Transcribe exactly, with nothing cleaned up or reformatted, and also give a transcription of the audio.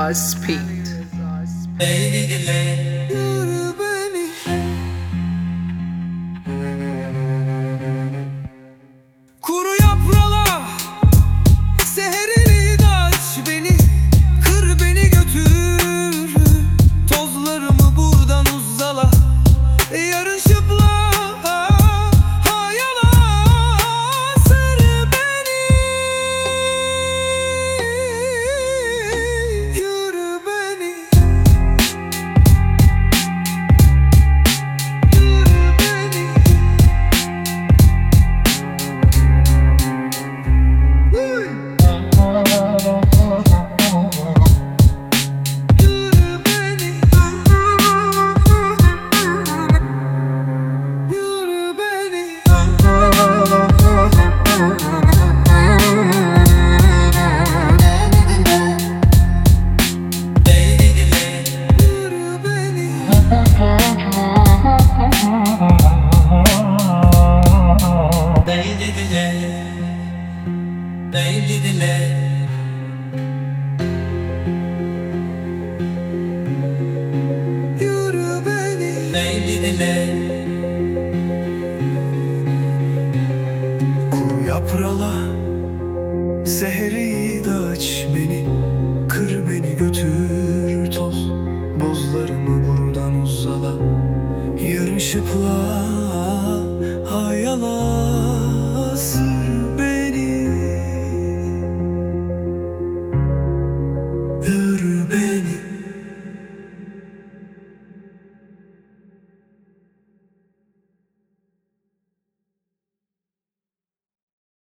Reza Speed. Yürü beni. Kuru yaprağa seherini de aç beni. Kır beni götür, tozlarımı buradan uzzala. Yarın şıpla hayala sır beni. Yürü beni. Yürü beni. Huy. Yürü beni. Yürü beni. Yürü beni. Yürü beni. Kuru yaprala seheri de aç beni. Kır beni götür toz, bozlarımı buradan uzzala. Yarın şıpla